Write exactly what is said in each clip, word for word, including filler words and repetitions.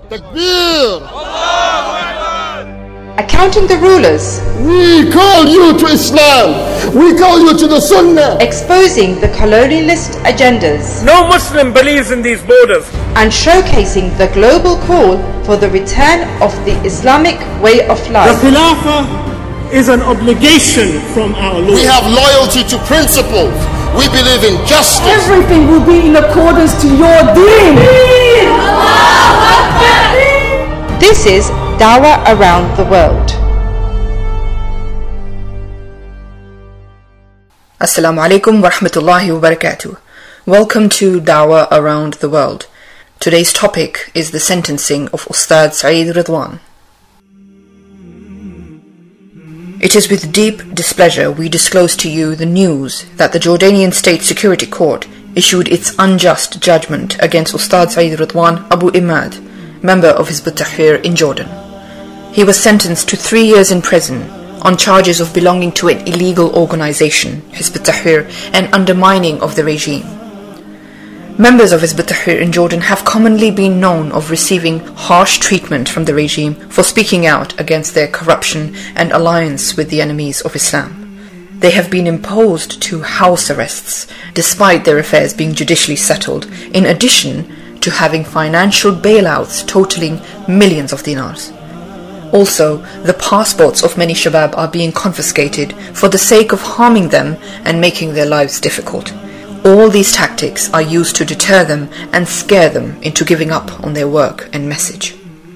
Takbir! Accounting the rulers. We call you to Islam. We call you to the Sunnah. Exposing the colonialist agendas. No Muslim believes in these borders. And showcasing the global call for the return of the Islamic way of life. The Khilafah is an obligation from our Lord. We have loyalty to principles. We believe in justice. Everything will be in accordance to your deen. This is Dawah Around the World. Assalamu alaikum wa rahmatullahi wa barakatuh. Welcome to Dawah Around the World. Today's topic is the sentencing of Ustad Saeed Ridwan. It is with deep displeasure we disclose to you the news that the Jordanian State Security Court issued its unjust judgment against Ustad Saeed Ridwan Abu Imad, member of Hizb ut-Tahrir in Jordan. He was sentenced to three years in prison on charges of belonging to an illegal organization, Hizb ut-Tahrir, and undermining of the regime. Members of Hizb ut-Tahrir in Jordan have commonly been known of receiving harsh treatment from the regime for speaking out against their corruption and alliance with the enemies of Islam. They have been imposed to house arrests, despite their affairs being judicially settled, in addition to having financial bailouts totaling millions of dinars. Also, the passports of many shabab are being confiscated for the sake of harming them and making their lives difficult. All these tactics are used to deter them and scare them into giving up on their work and message.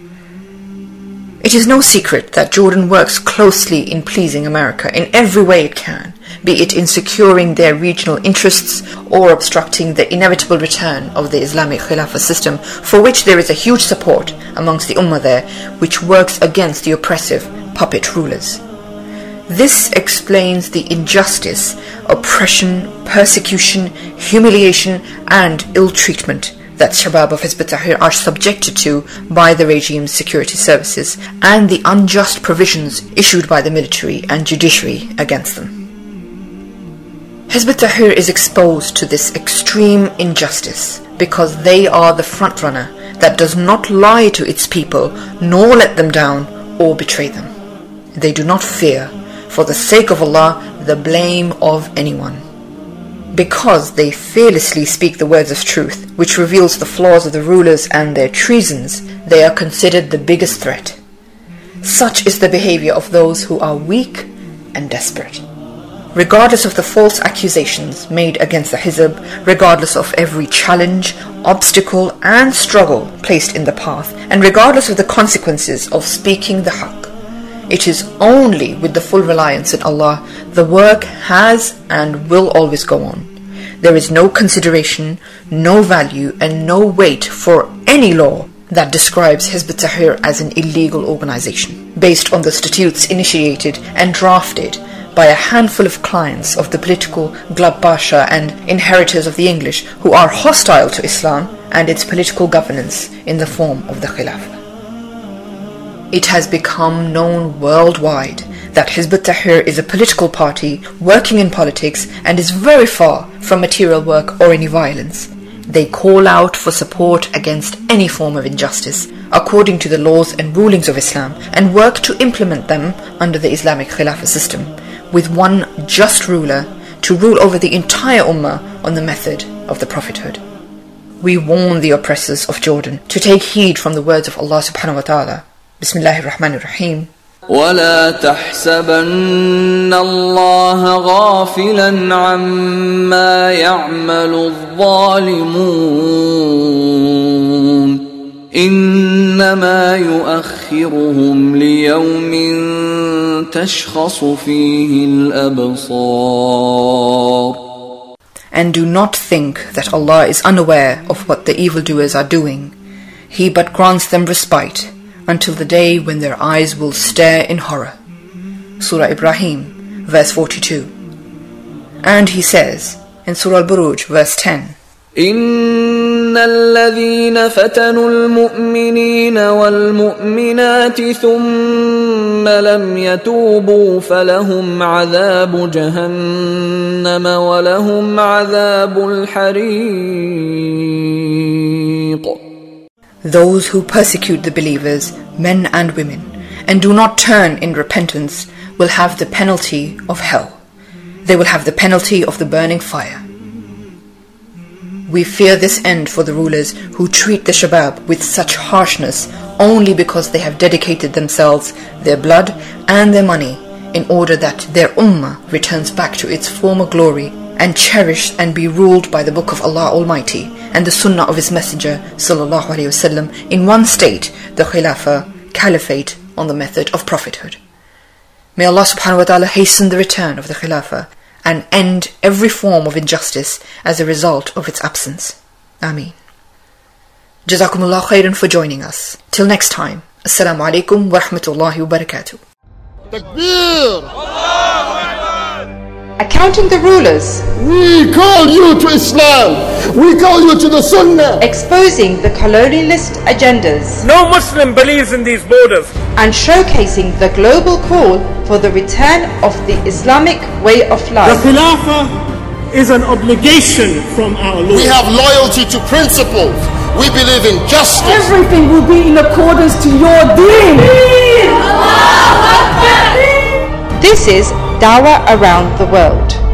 It is no secret that Jordan works closely in pleasing America in every way it can, be it in securing their regional interests or obstructing the inevitable return of the Islamic Khilafah system, for which there is a huge support amongst the Ummah there, which works against the oppressive puppet rulers. This explains the injustice, oppression, persecution, humiliation and ill-treatment that Shabab of Hizb ut-Tahrir are subjected to by the regime's security services and the unjust provisions issued by the military and judiciary against them. Hizb ut-Tahrir is exposed to this extreme injustice because they are the frontrunner that does not lie to its people nor let them down or betray them. They do not fear, for the sake of Allah, the blame of anyone. Because they fearlessly speak the words of truth, which reveals the flaws of the rulers and their treasons, they are considered the biggest threat. Such is the behavior of those who are weak and desperate. Regardless of the false accusations made against the Hizb, regardless of every challenge, obstacle and struggle placed in the path, and regardless of the consequences of speaking the Haqq, it is only with the full reliance in Allah the work has and will always go on. There is no consideration, no value and no weight for any law that describes Hizb ut-Tahrir as an illegal organization, based on the statutes initiated and drafted by a handful of clients of the political Glab Pasha and inheritors of the English who are hostile to Islam and its political governance in the form of the Khilafah. It has become known worldwide that Hizb ut-Tahrir is a political party working in politics and is very far from material work or any violence. They call out for support against any form of injustice according to the laws and rulings of Islam and work to implement them under the Islamic Khilafah system, with one just ruler to rule over the entire Ummah on the method of the Prophethood. We warn the oppressors of Jordan to take heed from the words of Allah subhanahu wa ta'ala. Bismillahir Rahmanir Rahim. ولا تحسبن الله غافلا عما يعمل الظالمون إنما يؤخرهم ليوم تشخص فيه الأبصار. And do not think that Allah is unaware of what the evildoers are doing. He but grants them respite until the day when their eyes will stare in horror. Surah Ibrahim, verse forty-two. And he says in Surah Al-Buruj, verse ten, إن الذين فتنوا المؤمنين والمؤمنات ثم لم يتوبوا فلهم عذاب جهنم ولهم عذاب الحريق. Those who persecute the believers, men and women, and do not turn in repentance will have the penalty of hell. They will have the penalty of the burning fire. We fear this end for the rulers who treat the Shabab with such harshness only because they have dedicated themselves, their blood and their money in order that their ummah returns back to its former glory and cherish and be ruled by the Book of Allah Almighty and the Sunnah of His Messenger Sallallahu Alaihi Wasallam in one state, the Khilafah, Caliphate, on the method of prophethood. May Allah subhanahu wa ta'ala hasten the return of the Khilafah and end every form of injustice as a result of its absence. Ameen. Jazakumullah khairan for joining us. Till next time, Assalamu alaikum wa rahmatullahi wa barakatuh. Takbir! Accounting the rulers, We call you to Islam. We call you to the Sunnah. exposing the colonialist agendas, No Muslim believes in these borders. and showcasing the global call for the return of the Islamic way of The life. Khilafah is an obligation from our Lord. We have loyalty to principles. We believe in justice. Everything will be in accordance to your deen. This is Dawah around the world.